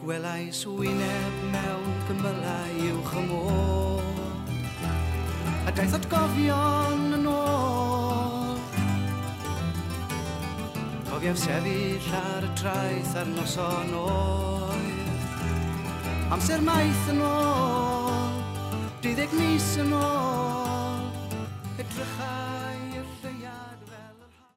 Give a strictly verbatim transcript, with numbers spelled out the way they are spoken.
Gwelais wyneb mewn gymylau uwch y môr, a daeth atgofion yn ôl. Cofiaf sefyll ar y traeth ar noson oer, amser maith yn ôl, deuddeg mis yn ôl, edrych ar